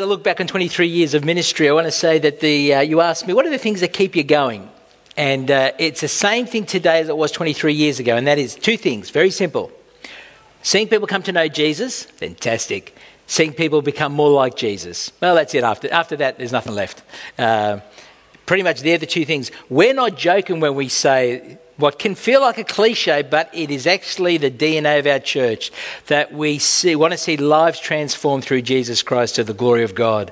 I look back on 23 years of ministry, I want to say that you asked me, what are the things that keep you going? And it's the same thing today as it was 23 years ago, and that is two things, very simple. Seeing people come to know Jesus, fantastic. Seeing people become more like Jesus, well, that's it. After that, there's nothing left. Pretty much they're the two things. We're not joking when we say what can feel like a cliche, but it is actually the DNA of our church, that we want to see lives transformed through Jesus Christ to the glory of God.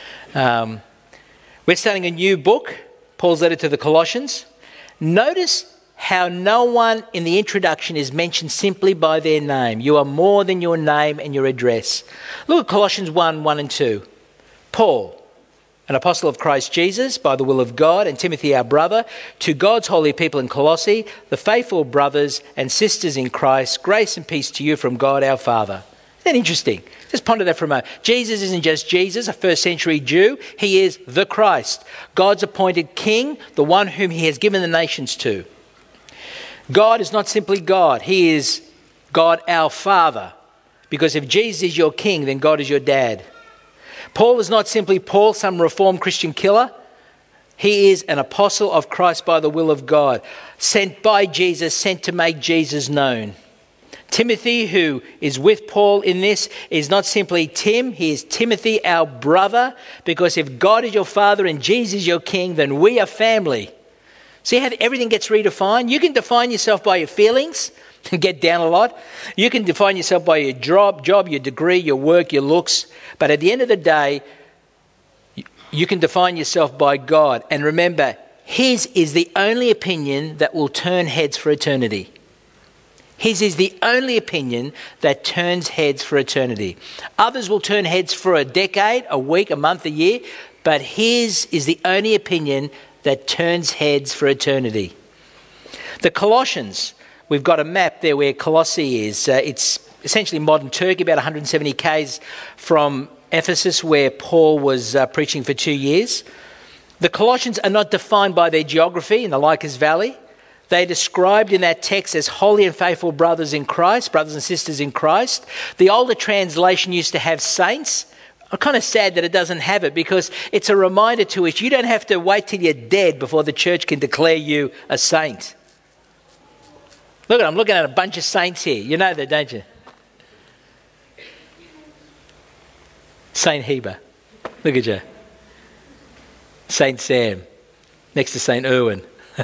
We're starting a new book, Paul's letter to the Colossians. Notice how no one in the introduction is mentioned simply by their name. You are more than your name and your address. Look at Colossians 1 and 2. Paul, an apostle of Christ Jesus, by the will of God, and Timothy our brother, to God's holy people in Colossae, the faithful brothers and sisters in Christ, grace and peace to you from God our Father. Isn't that interesting? Just ponder that for a moment. Jesus isn't just Jesus, a first century Jew. He is the Christ, God's appointed king, the one whom he has given the nations to. God is not simply God. He is God our Father. Because if Jesus is your king, then God is your dad. Paul is not simply Paul, some reformed Christian killer. He is an apostle of Christ by the will of God, sent by Jesus, sent to make Jesus known. Timothy, who is with Paul in this, is not simply Tim. He is Timothy, our brother, because if God is your father and Jesus is your king, then we are family. See how everything gets redefined? You can define yourself by your feelings and get down a lot. You can define yourself by your job, your degree, your work, your looks. But at the end of the day, you can define yourself by God. And remember, his is the only opinion that will turn heads for eternity. His is the only opinion that turns heads for eternity. Others will turn heads for a decade, a week, a month, a year. But his is the only opinion that turns heads for eternity. The Colossians, we've got a map there where Colossae is. It's essentially modern Turkey, about 170 k's from Ephesus, where Paul was preaching for 2 years. The Colossians are not defined by their geography in the Lycus Valley. They're described in that text as holy and faithful brothers in Christ, brothers and sisters in Christ. The older translation used to have saints. I'm kind of sad that it doesn't have it, because it's a reminder to us you don't have to wait till you're dead before the church can declare you a saint. Look, I'm looking at a bunch of saints here. You know that, don't you? Saint Heber. Look at you. Saint Sam. Next to Saint Irwin.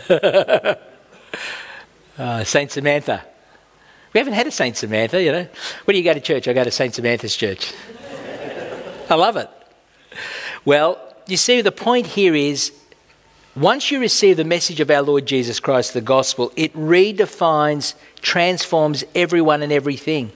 Saint Samantha. We haven't had a Saint Samantha, you know. When do you go to church? I go to Saint Samantha's church. I love it. Well, you see, the point here is, once you receive the message of our Lord Jesus Christ, the gospel, it redefines, transforms everyone and everything.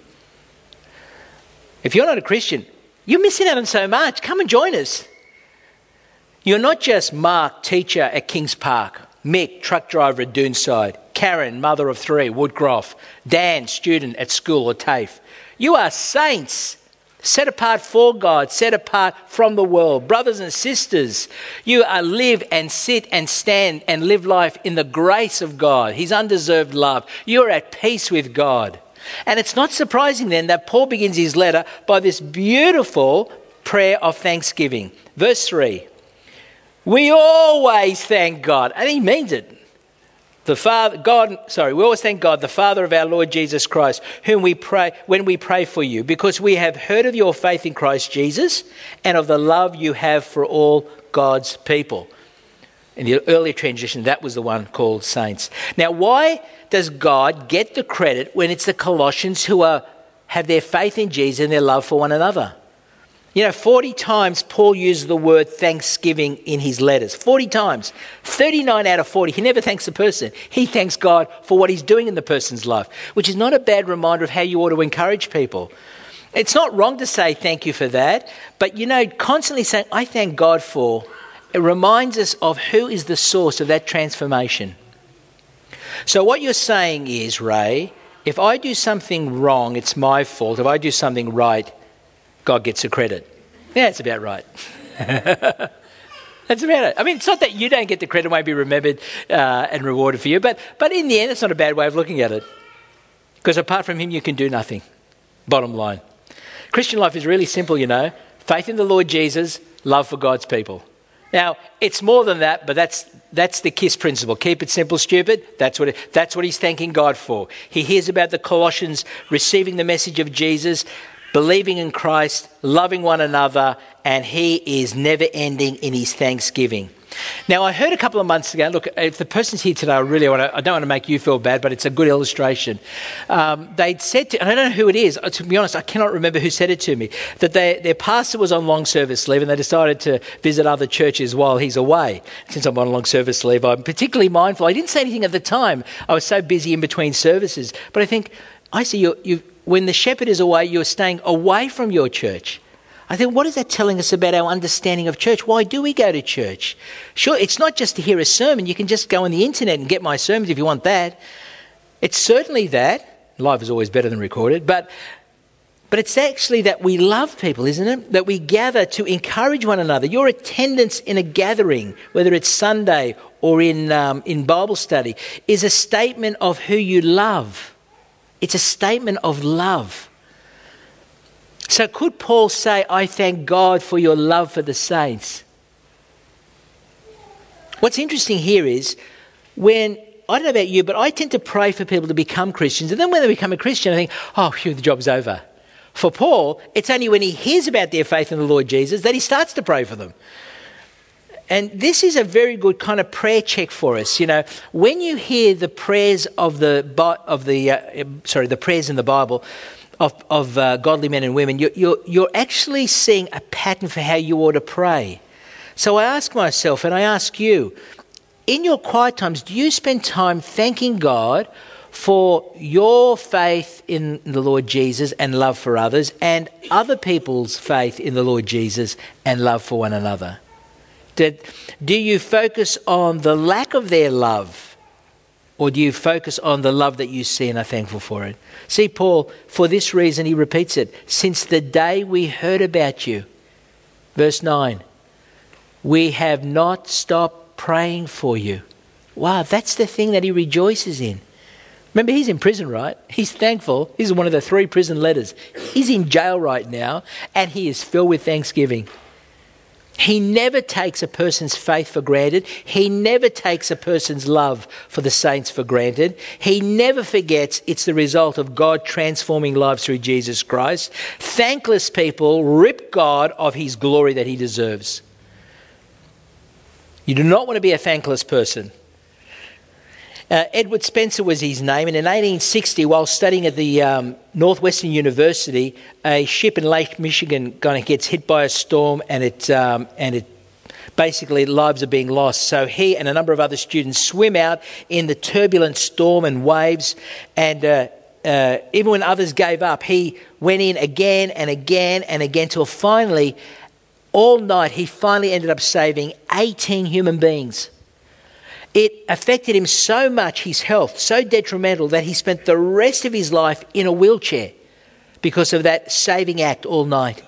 If you're not a Christian, you're missing out on so much. Come and join us. You're not just Mark, teacher at Kings Park, Mick, truck driver at Doonside, Karen, mother of 3, Woodcroft, Dan, student at school or TAFE. You are saints, set apart for God, set apart from the world. Brothers and sisters, you are live and sit and stand and live life in the grace of God, his undeserved love. You are at peace with God. And it's not surprising then that Paul begins his letter by this beautiful prayer of thanksgiving. Verse 3, we always thank God. And he means it. We always thank God, the Father of our Lord Jesus Christ, whom we pray when we pray for you, because we have heard of your faith in Christ Jesus and of the love you have for all God's people. In the earlier transition, that was the one called saints. Now, why does God get the credit when it's the Colossians who have their faith in Jesus and their love for one another? You know, 40 times Paul uses the word thanksgiving in his letters. 40 times. 39 out of 40. He never thanks the person. He thanks God for what he's doing in the person's life, which is not a bad reminder of how you ought to encourage people. It's not wrong to say thank you for that, but, you know, constantly saying, I thank God for, it reminds us of who is the source of that transformation. So what you're saying is, Ray, if I do something wrong, it's my fault. If I do something right, God gets the credit. Yeah, that's about right. That's about it. I mean, it's not that you don't get the credit, won't be remembered and rewarded for you, but in the end, it's not a bad way of looking at it. Because apart from him, you can do nothing. Bottom line. Christian life is really simple, you know. Faith in the Lord Jesus, love for God's people. Now, it's more than that, but that's the KISS principle. Keep it simple, stupid. That's what he's thanking God for. He hears about the Colossians receiving the message of Jesus, believing in Christ, loving one another, and he is never ending in his thanksgiving. Now, I heard a couple of months ago, look, if the person's here today, I don't want to make you feel bad, but it's a good illustration. They'd said, and I don't know who it is, to be honest, I cannot remember who said it to me, that their pastor was on long service leave and they decided to visit other churches while he's away. Since I'm on long service leave, I'm particularly mindful. I didn't say anything at the time. I was so busy in between services. But I see you when the shepherd is away, you're staying away from your church. I think, what is that telling us about our understanding of church? Why do we go to church? Sure, it's not just to hear a sermon. You can just go on the internet and get my sermons if you want that. It's certainly that. Live is always better than recorded. But it's actually that we love people, isn't it? That we gather to encourage one another. Your attendance in a gathering, whether it's Sunday or in Bible study, is a statement of who you love. It's a statement of love. So could Paul say, I thank God for your love for the saints? What's interesting here is I don't know about you, but I tend to pray for people to become Christians. And then when they become a Christian, I think, oh, phew, the job's over. For Paul, it's only when he hears about their faith in the Lord Jesus that he starts to pray for them. And this is a very good kind of prayer check for us. You know, when you hear the prayers the prayers in the Bible, of godly men and women, you're actually seeing a pattern for how you ought to pray. So I ask myself, and I ask you, in your quiet times, do you spend time thanking God for your faith in the Lord Jesus and love for others, and other people's faith in the Lord Jesus and love for one another? Do you focus on the lack of their love? Or do you focus on the love that you see and are thankful for it? See, Paul, for this reason, he repeats it. Since the day we heard about you, verse 9, we have not stopped praying for you. Wow, that's the thing that he rejoices in. Remember, he's in prison, right? He's thankful. This is one of the 3 prison letters. He's in jail right now, and he is filled with thanksgiving. He never takes a person's faith for granted. He never takes a person's love for the saints for granted. He never forgets it's the result of God transforming lives through Jesus Christ. Thankless people rip God of his glory that he deserves. You do not want to be a thankless person. Edward Spencer was his name, and in 1860, while studying at the Northwestern University, a ship in Lake Michigan kind of gets hit by a storm, and it basically lives are being lost. So he and a number of other students swim out in the turbulent storm and waves, and even when others gave up, he went in again and again and again till finally, all night, he finally ended up saving 18 human beings. It affected him so much, his health, so detrimental, that he spent the rest of his life in a wheelchair because of that saving act all night.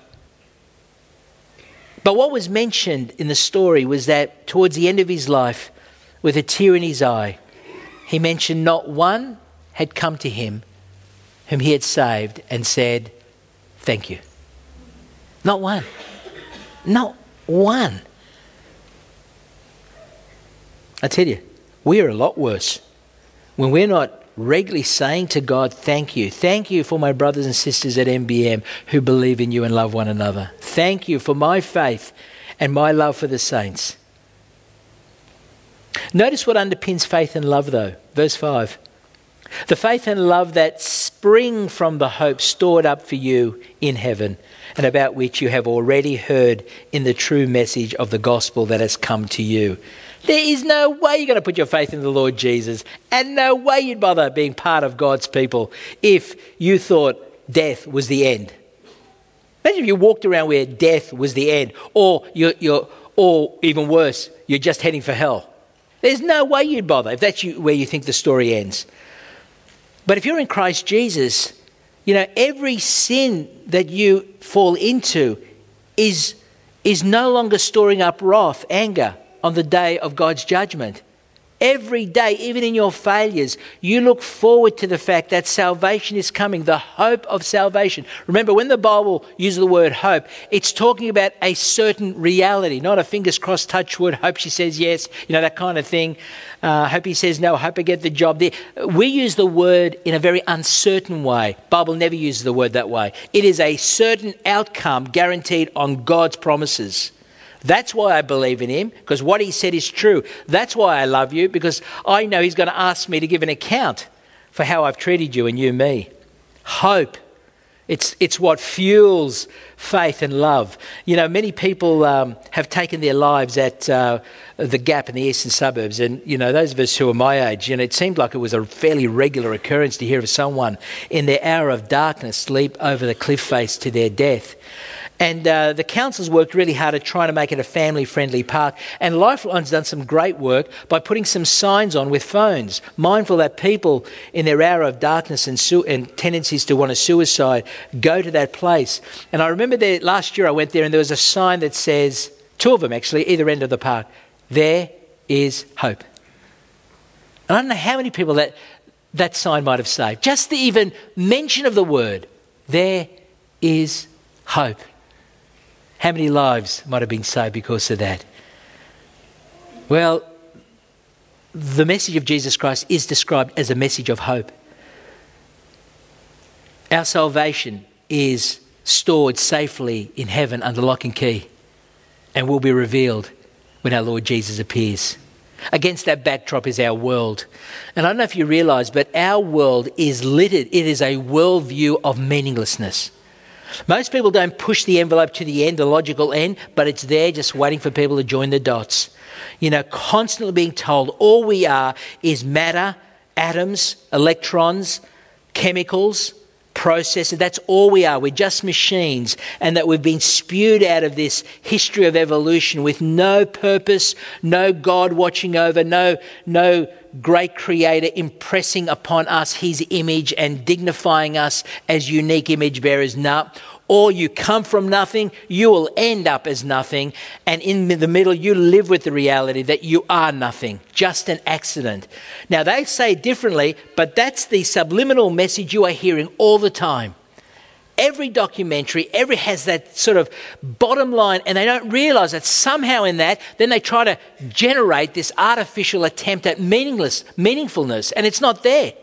But what was mentioned in the story was that towards the end of his life, with a tear in his eye, he mentioned not one had come to him whom he had saved and said, thank you. Not one. Not one. I tell you, we are a lot worse when we're not regularly saying to God, thank you. Thank you for my brothers and sisters at MBM who believe in you and love one another. Thank you for my faith and my love for the saints. Notice what underpins faith and love though. Verse 5. The faith and love that spring from the hope stored up for you in heaven, and about which you have already heard in the true message of the gospel that has come to you. There is no way you're going to put your faith in the Lord Jesus, and no way you'd bother being part of God's people if you thought death was the end. Imagine if you walked around where death was the end, or or even worse, you're just heading for hell. There's no way you'd bother if that's where you think the story ends. But if you're in Christ Jesus, you know, every sin that you fall into is no longer storing up wrath, anger on the day of God's judgment. Every day, even in your failures, you look forward to the fact that salvation is coming, the hope of salvation. Remember, when the Bible uses the word hope, it's talking about a certain reality, not a fingers crossed, touch wood, hope she says yes, that kind of thing. Hope he says no, hope I get the job there. We use the word in a very uncertain way. Bible never uses the word that way. It is a certain outcome guaranteed on God's promises. That's why I believe in him, because what he said is true. That's why I love you, because I know he's going to ask me to give an account for how I've treated you and you me. Hope. It's what fuels faith and love. Many people have taken their lives at the Gap in the eastern suburbs. And, those of us who are my age, it seemed like it was a fairly regular occurrence to hear of someone in their hour of darkness leap over the cliff face to their death. And the councils worked really hard at trying to make it a family-friendly park. And Lifeline's done some great work by putting some signs on with phones, mindful that people in their hour of darkness and tendencies to want to suicide go to that place. And I remember last year I went there and there was a sign that says, two of them actually, either end of the park, there is hope. And I don't know how many people that sign might have saved. Just the even mention of the word, there is hope. How many lives might have been saved because of that? Well, the message of Jesus Christ is described as a message of hope. Our salvation is stored safely in heaven under lock and key and will be revealed when our Lord Jesus appears. Against that backdrop is our world. And I don't know if you realise, but our world is littered. It is a worldview of meaninglessness. Most people don't push the envelope to the end, the logical end, but it's there just waiting for people to join the dots. Constantly being told all we are is matter, atoms, electrons, chemicals, processes. That's all we are. We're just machines, and that we've been spewed out of this history of evolution with no purpose, no God watching over, no great creator impressing upon us his image and dignifying us as unique image bearers. No. Or you come from nothing, you will end up as nothing, and in the middle you live with the reality that you are nothing, just an accident. Now they say it differently, but that's the subliminal message you are hearing all the time. Every documentary, has that sort of bottom line, and they don't realise that somehow in that, then they try to generate this artificial attempt at meaningfulness, and it's not there.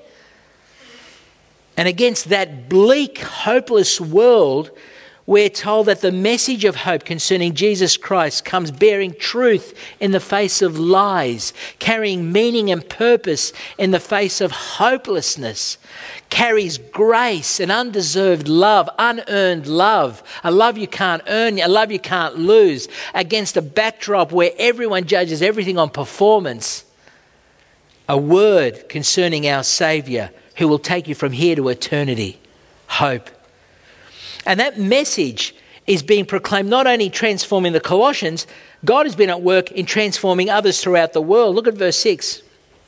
And against that bleak, hopeless world, we're told that the message of hope concerning Jesus Christ comes bearing truth in the face of lies, carrying meaning and purpose in the face of hopelessness, carries grace and undeserved love, unearned love, a love you can't earn, a love you can't lose, against a backdrop where everyone judges everything on performance. A word concerning our Saviour who will take you from here to eternity. Hope. And that message is being proclaimed, not only transforming the Colossians, God has been at work in transforming others throughout the world. Look at verse 6.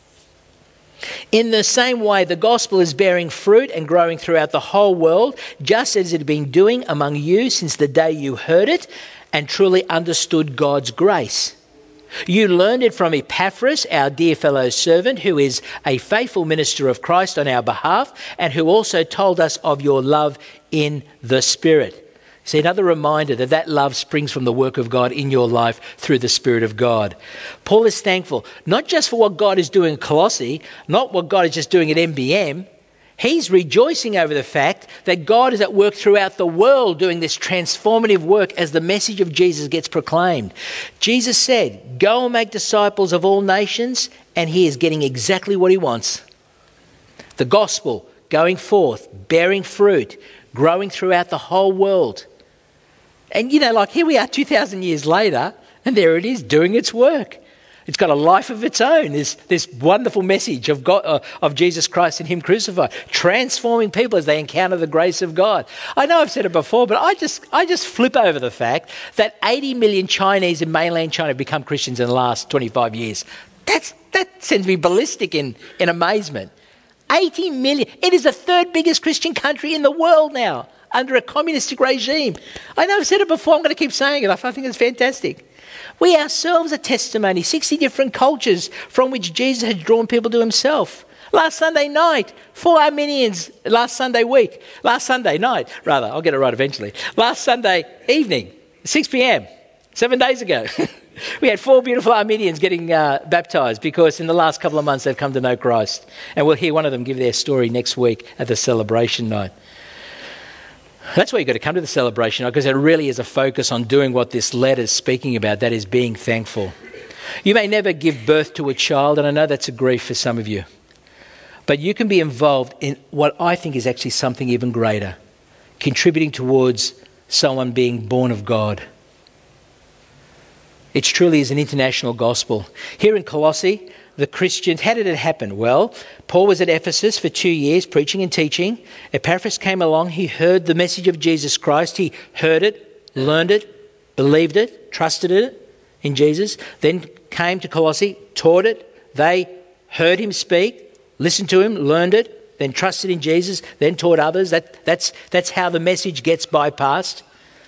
In the same way, the gospel is bearing fruit and growing throughout the whole world, just as it had been doing among you since the day you heard it and truly understood God's grace. You learned it from Epaphras, our dear fellow servant, who is a faithful minister of Christ on our behalf, and who also told us of your love in the Spirit. See, another reminder that love springs from the work of God in your life through the Spirit of God. Paul is thankful, not just for what God is doing at Colossae, not what God is just doing at MBM. He's rejoicing over the fact that God is at work throughout the world doing this transformative work as the message of Jesus gets proclaimed. Jesus said, go and make disciples of all nations, and he is getting exactly what he wants. The gospel going forth, bearing fruit, growing throughout the whole world. And here we are 2,000 years later, and there it is doing its work. It's got a life of its own. This wonderful message of God, of Jesus Christ and him crucified, transforming people as they encounter the grace of God. I know I've said it before, but I just flip over the fact that 80 million Chinese in mainland China have become Christians in the last 25 years. That sends me ballistic in amazement. 80 million. It is the third biggest Christian country in the world now. under a communistic regime. I know I've said it before, I'm going to keep saying it. I think it's fantastic. We ourselves are testimony, 60 different cultures from which Jesus had drawn people to himself. Last Sunday night, 4 Armenians, last Sunday night, I'll get it right eventually. Last Sunday evening, 6 p.m, 7 days ago. We had 4 beautiful Armenians getting baptised because in the last couple of months they've come to know Christ. And we'll hear one of them give their story next week at the celebration night. That's why you've got to come to the celebration night, because it really is a focus on doing what this letter is speaking about, that is being thankful. You may never give birth to a child, and I know that's a grief for some of you. But you can be involved in what I think is actually something even greater, contributing towards someone being born of God. It truly is an international gospel. Here in Colossae, the Christians, how did it happen? Well, Paul was at Ephesus for 2 years preaching and teaching. Epaphras came along. He heard the message of Jesus Christ. He heard it, learned it, believed it, trusted it in Jesus. Then came to Colossae, taught it. They heard him speak, listened to him, learned it, then trusted in Jesus, then taught others. That's how the message gets bypassed.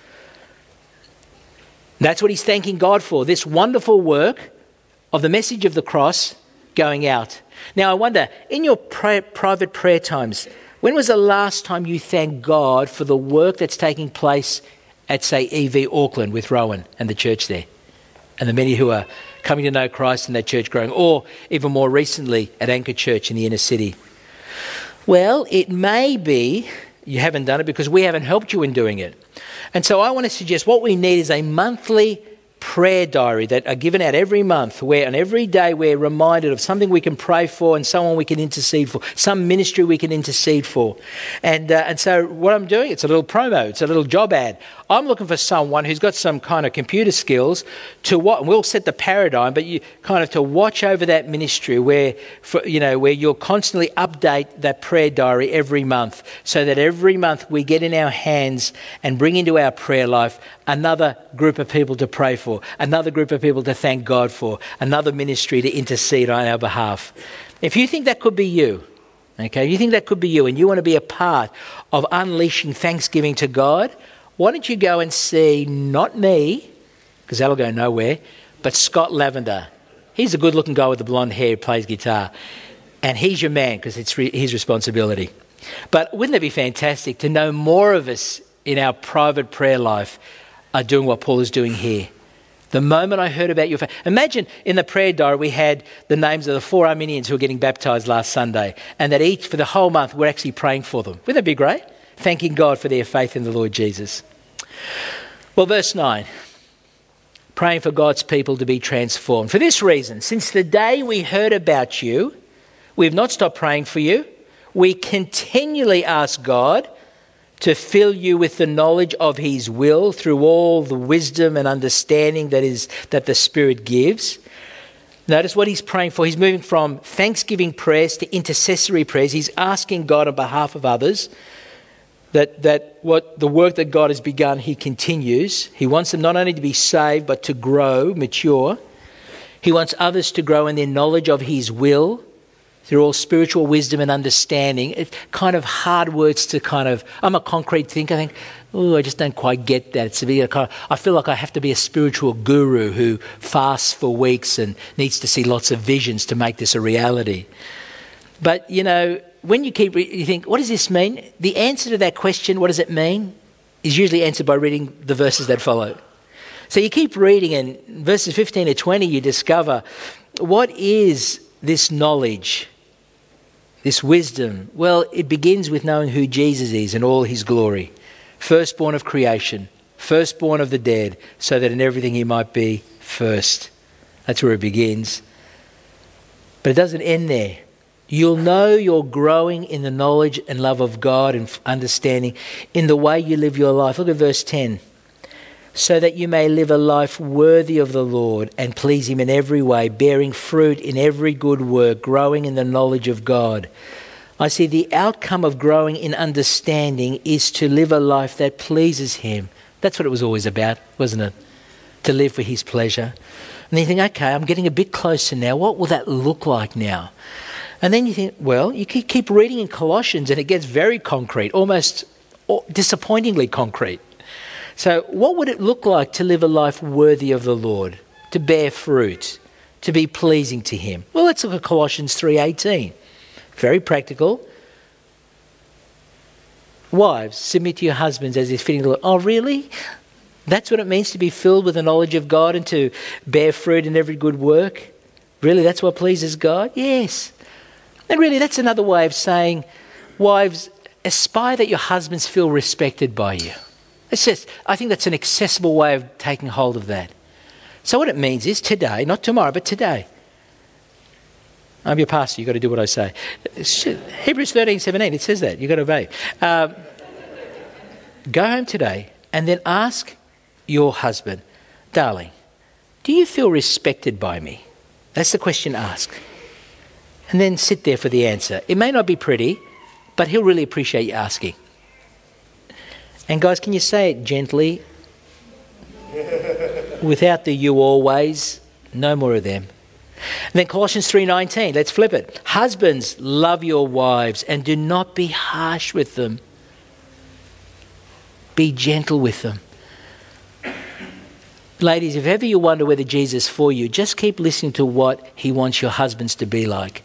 That's what he's thanking God for, this wonderful work of the message of the cross going out. Now I wonder, in your private prayer times, when was the last time you thanked God for the work that's taking place at, say, EV Auckland with Rowan and the church there, and the many who are coming to know Christ and that church growing, or even more recently at Anchor Church in the inner city? Well, it may be you haven't done it because we haven't helped you in doing it. And so I want to suggest what we need is a monthly prayer diary that are given out every month, where on every day we're reminded of something we can pray for and someone we can intercede for, some ministry we can intercede for. And so what I'm doing, it's a little promo, it's a little job ad. I'm looking for someone who's got some kind of computer skills to what, and we'll set the paradigm, but you kind of to watch over that ministry where you'll constantly update that prayer diary every month, so that every month we get in our hands and bring into our prayer life another group of people to pray for, another group of people to thank God for, another ministry to intercede on our behalf. If you think that could be you, okay, you think that could be you and you want to be a part of unleashing thanksgiving to God, why don't you go and see, not me, because that'll go nowhere, but Scott Lavender. He's a good-looking guy with the blonde hair who plays guitar. And he's your man, because it's his responsibility. But wouldn't it be fantastic to know more of us in our private prayer life are doing what Paul is doing here? The moment I heard about your faith, imagine in the prayer diary we had the names of the 4 Armenians who were getting baptised last Sunday, and that each, for the whole month, we're actually praying for them. Wouldn't that be great? Thanking God for their faith in the Lord Jesus. Well, verse 9, praying for God's people to be transformed. For this reason, since the day we heard about you, we have not stopped praying for you. We continually ask God to fill you with the knowledge of his will through all the wisdom and understanding that the Spirit gives. Notice what he's praying for. He's moving from thanksgiving prayers to intercessory prayers. He's asking God on behalf of others that what the work that God has begun, he continues. He wants them not only to be saved, but to grow, mature. He wants others to grow in their knowledge of his will through all spiritual wisdom and understanding. It's kind of hard words to I'm a concrete thinker. I think, I just don't quite get that. I feel like I have to be a spiritual guru who fasts for weeks and needs to see lots of visions to make this a reality. But, when you think, what does this mean? The answer to that question, what does it mean, is usually answered by reading the verses that follow. So you keep reading, and verses 15 to 20, you discover, what is this knowledge, this wisdom? Well, it begins with knowing who Jesus is in all his glory. Firstborn of creation, firstborn of the dead, so that in everything he might be first. That's where it begins. But it doesn't end there. You'll know you're growing in the knowledge and love of God and understanding in the way you live your life. Look at verse 10. So that you may live a life worthy of the Lord and please him in every way, bearing fruit in every good work, growing in the knowledge of God. I see the outcome of growing in understanding is to live a life that pleases him. That's what it was always about, wasn't it? To live for his pleasure. And then you think, okay, I'm getting a bit closer now. What will that look like now? And then you think, well, you keep reading in Colossians and it gets very concrete, almost disappointingly concrete. So what would it look like to live a life worthy of the Lord, to bear fruit, to be pleasing to him? Well, let's look at Colossians 3:18. Very practical. Wives, submit to your husbands as is fitting the Lord. Oh, really? That's what it means to be filled with the knowledge of God and to bear fruit in every good work? Really, that's what pleases God? Yes. And really, that's another way of saying, wives, aspire that your husbands feel respected by you. I think that's an accessible way of taking hold of that. So what it means is today, not tomorrow, but today. I'm your pastor, you've got to do what I say. Hebrews 13:17, it says that. You've got to obey. Go home today and then ask your husband, darling, do you feel respected by me? That's the question ask. And then sit there for the answer. It may not be pretty, but he'll really appreciate you asking. And guys, can you say it gently? Without the you always, no more of them. And then Colossians 3:19, let's flip it. Husbands, love your wives and do not be harsh with them. Be gentle with them. Ladies, if ever you wonder whether Jesus is for you, just keep listening to what he wants your husbands to be like.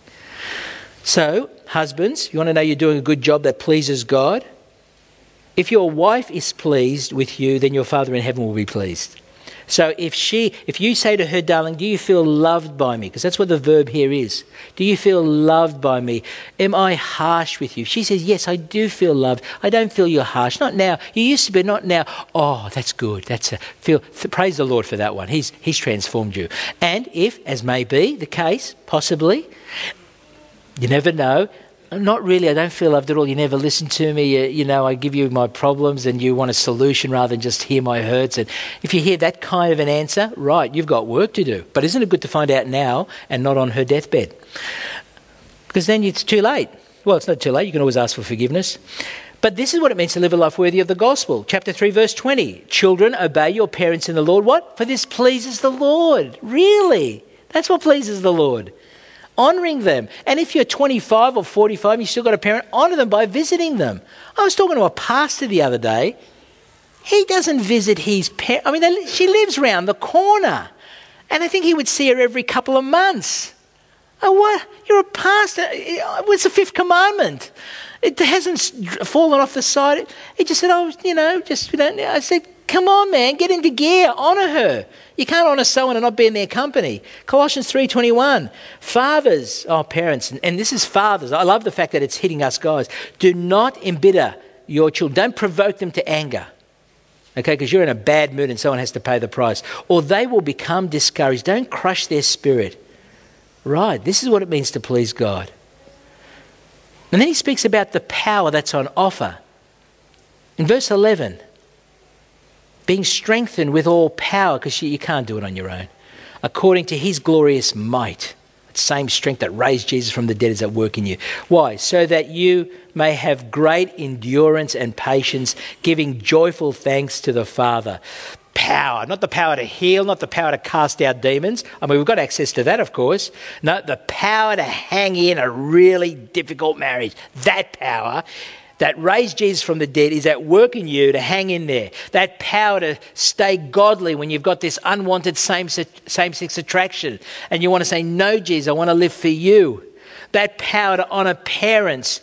So, husbands, you want to know you're doing a good job that pleases God? If your wife is pleased with you, then your Father in heaven will be pleased. So if you say to her, darling, do you feel loved by me? Because that's what the verb here is. Do you feel loved by me? Am I harsh with you? She says, yes, I do feel loved. I don't feel you're harsh. Not now. You used to be, not now. Oh, that's good. Praise the Lord for that one. He's transformed you. And if, as may be the case, possibly, you never know, not really, I don't feel loved at all. You never listen to me. I give you my problems and you want a solution rather than just hear my hurts. And if you hear that kind of an answer, right, you've got work to do. But isn't it good to find out now and not on her deathbed? Because then it's too late. Well, it's not too late. You can always ask for forgiveness. But this is what it means to live a life worthy of the gospel. Chapter 3, verse 20. Children, obey your parents in the Lord. What? For this pleases the Lord. Really? That's what pleases the Lord. Honouring them. And if you're 25 or 45 and you still got a parent, honour them by visiting them. I was talking to a pastor the other day. He doesn't visit his parents. I mean, she lives round the corner. And I think he would see her every couple of months. Oh, what? You're a pastor. What's the fifth commandment? It hasn't fallen off the side. He just said, I said, come on, man, get into gear. Honour her. You can't honour someone and not be in their company. Colossians 3:21. Fathers, parents, and this is fathers. I love the fact that it's hitting us guys. Do not embitter your children. Don't provoke them to anger. Okay, because you're in a bad mood and someone has to pay the price. Or they will become discouraged. Don't crush their spirit. Right, this is what it means to please God. And then he speaks about the power that's on offer. In verse 11, being strengthened with all power, because you can't do it on your own, according to his glorious might. That same strength that raised Jesus from the dead is at work in you. Why? So that you may have great endurance and patience, giving joyful thanks to the Father. Power, not the power to heal, not the power to cast out demons. I mean, we've got access to that, of course. No, the power to hang in a really difficult marriage. That power that raised Jesus from the dead is at work in you to hang in there. That power to stay godly when you've got this unwanted same-sex attraction and you want to say, no, Jesus, I want to live for you. That power to honour parents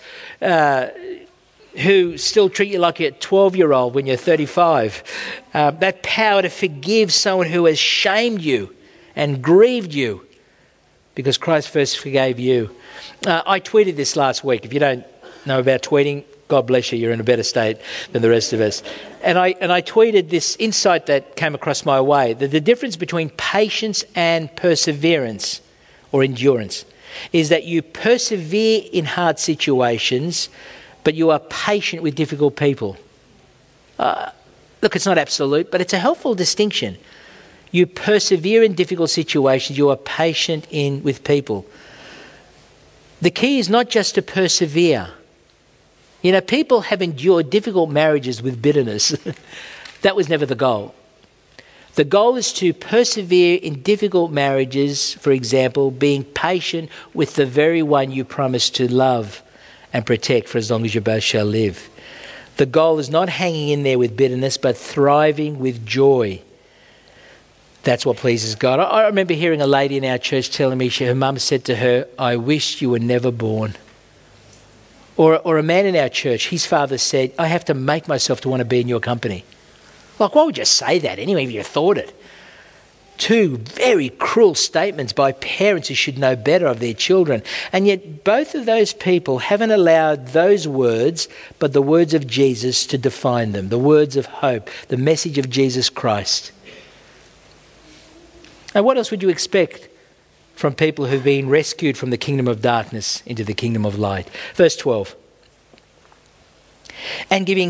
who still treat you like you're a 12-year-old when you're 35. That power to forgive someone who has shamed you and grieved you because Christ first forgave you. I tweeted this last week. If you don't know about tweeting, God bless you, you're in a better state than the rest of us. And I tweeted this insight that came across my way, that the difference between patience and perseverance or endurance is that you persevere in hard situations, but you are patient with difficult people. Look, it's not absolute, but it's a helpful distinction. You persevere in difficult situations, you are patient with people. The key is not just to persevere. You know, people have endured difficult marriages with bitterness. That was never the goal. The goal is to persevere in difficult marriages, for example, being patient with the very one you promised to love and protect for as long as you both shall live. The goal is not hanging in there with bitterness, but thriving with joy. That's what pleases God. I remember hearing a lady in our church telling me her mum said to her, "I wish you were never born." Or a man in our church, his father said, "I have to make myself to want to be in your company." Like, why would you say that anyway if you thought it? Two very cruel statements by parents who should know better of their children. And yet both of those people haven't allowed those words, but the words of Jesus to define them, the words of hope, the message of Jesus Christ. And what else would you expect from people who've been rescued from the kingdom of darkness into the kingdom of light? Verse 12. And giving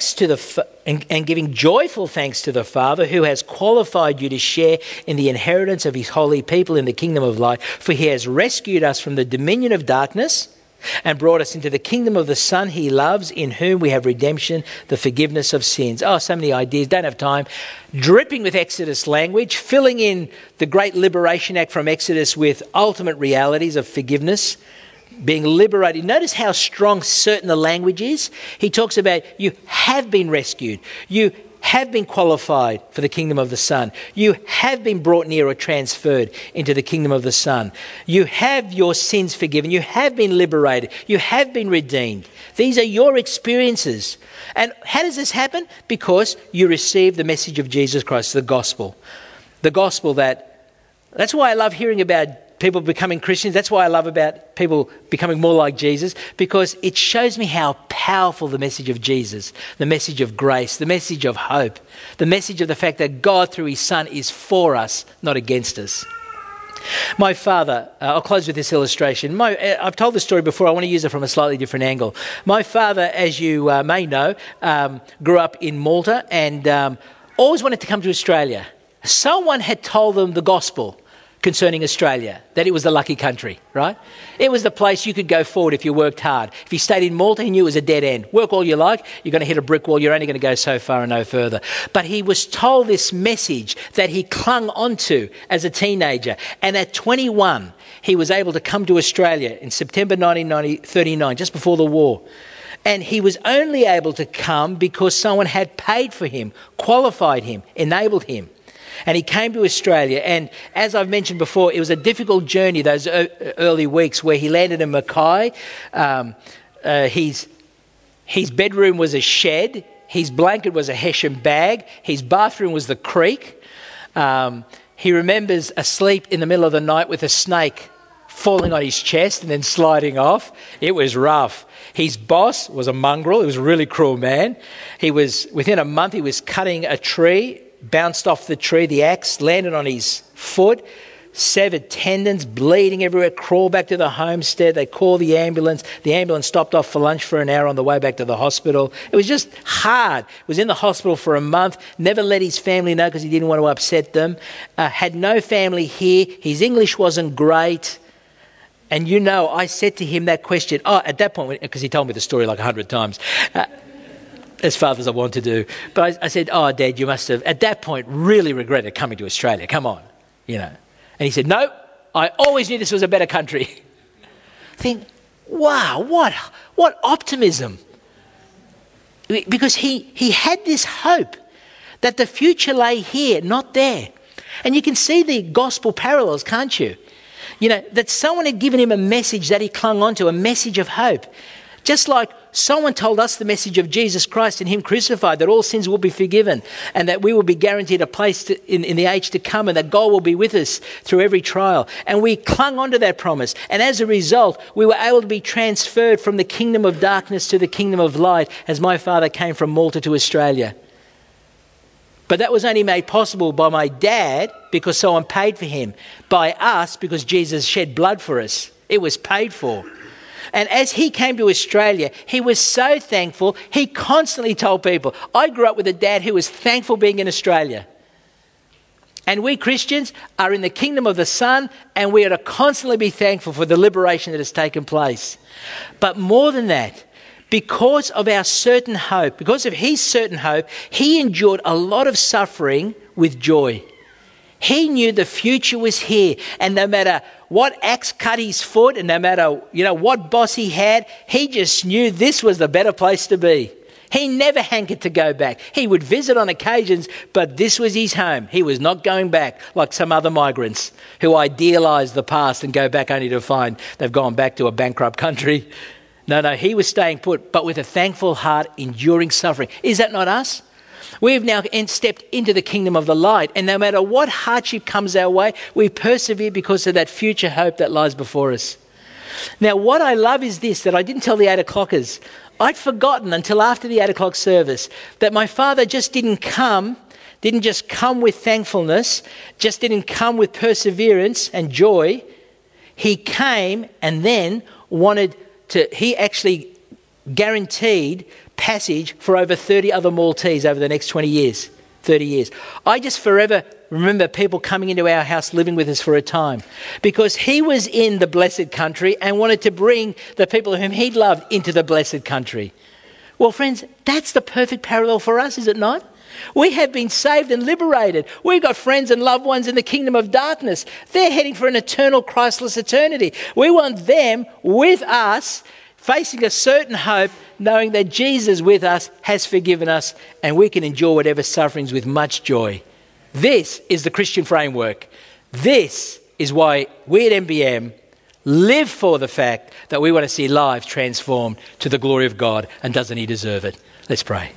joyful thanks to the Father who has qualified you to share in the inheritance of his holy people in the kingdom of light, for he has rescued us from the dominion of darkness and brought us into the kingdom of the Son he loves, in whom we have redemption, the forgiveness of sins. Oh, so many ideas, don't have time. Dripping with Exodus language, filling in the great liberation act from Exodus with ultimate realities of forgiveness, being liberated. Notice how strong certain the language is. He talks about you have been rescued. You have been qualified for the kingdom of the Son. You have been brought near or transferred into the kingdom of the Son. You have your sins forgiven. You have been liberated. You have been redeemed. These are your experiences. And how does this happen? Because you receive the message of Jesus Christ, the gospel. The gospel that's why I love hearing about people becoming Christians. That's why I love about people becoming more like Jesus, because it shows me how powerful the message of Jesus, the message of grace, the message of hope, the message of the fact that God through his Son is for us, not against us. My father, I'll close with this illustration. I've told the story before. I want to use it from a slightly different angle. My father, as you may know, grew up in Malta and always wanted to come to Australia. Someone had told them the gospel concerning Australia, that it was the lucky country, right? It was the place you could go forward if you worked hard. If you stayed in Malta, he knew it was a dead end. Work all you like, you're going to hit a brick wall, you're only going to go so far and no further. But he was told this message that he clung onto as a teenager. And at 21, he was able to come to Australia in September 1939, just before the war. And he was only able to come because someone had paid for him, qualified him, enabled him. And he came to Australia, and as I've mentioned before, it was a difficult journey those early weeks where he landed in Mackay. His bedroom was a shed, his blanket was a Hessian bag, his bathroom was the creek. He remembers asleep in the middle of the night with a snake falling on his chest and then sliding off. It was rough. His boss was a mongrel. He was a really cruel man. Within a month, he was cutting a tree, bounced off the tree, the axe landed on his foot, severed tendons, bleeding everywhere, crawled back to the homestead. They called the ambulance. The ambulance stopped off for lunch for an hour on the way back to the hospital. It was just hard. Was in the hospital for a month, never let his family know because he didn't want to upset them. Had no family here. His English wasn't great. And I said to him that question, at that point, because he told me the story like 100 times, as fathers I want to do. But I said, Dad, you must have, at that point, really regretted coming to Australia. Come on, And he said, no, I always knew this was a better country. I think, wow, what optimism. Because he had this hope that the future lay here, not there. And you can see the gospel parallels, can't you? That someone had given him a message that he clung onto, a message of hope. Just like someone told us the message of Jesus Christ and him crucified, that all sins will be forgiven and that we will be guaranteed a place in the age to come and that God will be with us through every trial. And we clung onto that promise. And as a result, we were able to be transferred from the kingdom of darkness to the kingdom of light as my father came from Malta to Australia. But that was only made possible by my dad because someone paid for him. By us because Jesus shed blood for us. It was paid for. And as he came to Australia, he was so thankful, he constantly told people, I grew up with a dad who was thankful being in Australia. And we Christians are in the kingdom of the Son, and we are to constantly be thankful for the liberation that has taken place. But more than that, because of our certain hope, because of his certain hope, he endured a lot of suffering with joy. He knew the future was here, and no matter what axe cut his foot and no matter what boss he had, he just knew this was the better place to be. He never hankered to go back. He would visit on occasions, but this was his home. He was not going back like some other migrants who idealise the past and go back only to find they've gone back to a bankrupt country. No, he was staying put, but with a thankful heart, enduring suffering. Is that not us? We've now stepped into the kingdom of the light, and no matter what hardship comes our way, we persevere because of that future hope that lies before us. Now, what I love is this, that I didn't tell the 8 o'clockers. I'd forgotten until after the 8 o'clock service that my father just didn't just come with thankfulness, just didn't come with perseverance and joy. He came and then he actually guaranteed passage for over 30 other Maltese over the next 20 years, 30 years. I just forever remember people coming into our house, living with us for a time, because he was in the blessed country and wanted to bring the people whom he loved into the blessed country. Well, friends, that's the perfect parallel for us, is it not? We have been saved and liberated. We've got friends and loved ones in the kingdom of darkness. They're heading for an eternal, Christless eternity. We want them with us, facing a certain hope, knowing that Jesus with us has forgiven us and we can endure whatever sufferings with much joy. This is the Christian framework. This is why we at MBM live for the fact that we want to see lives transformed to the glory of God, and doesn't he deserve it? Let's pray.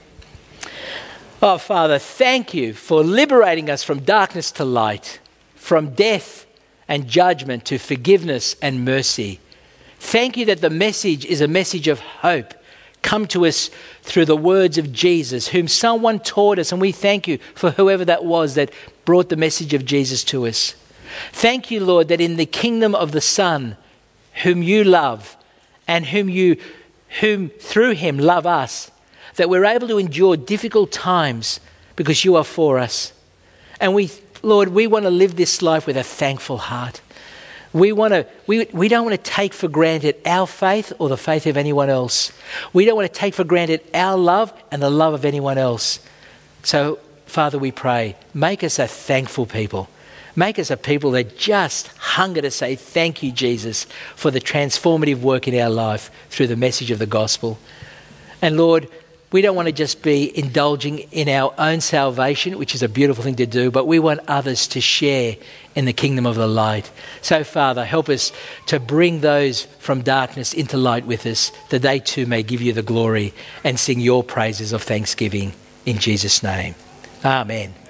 Oh, Father, thank you for liberating us from darkness to light, from death and judgment to forgiveness and mercy. Thank you that the message is a message of hope, come to us through the words of Jesus, whom someone taught us, and we thank you for whoever that was that brought the message of Jesus to us. Thank you, Lord, that in the kingdom of the Son, whom you love, and whom through him love us, that we're able to endure difficult times because you are for us. And Lord, we want to live this life with a thankful heart. We don't want to take for granted our faith or the faith of anyone else. We don't want to take for granted our love and the love of anyone else. So, Father, we pray, make us a thankful people. Make us a people that just hunger to say thank you, Jesus, for the transformative work in our life through the message of the gospel. And Lord, we don't want to just be indulging in our own salvation, which is a beautiful thing to do, but we want others to share in the kingdom of the light. So, Father, help us to bring those from darkness into light with us, that they too may give you the glory and sing your praises of thanksgiving in Jesus' name. Amen.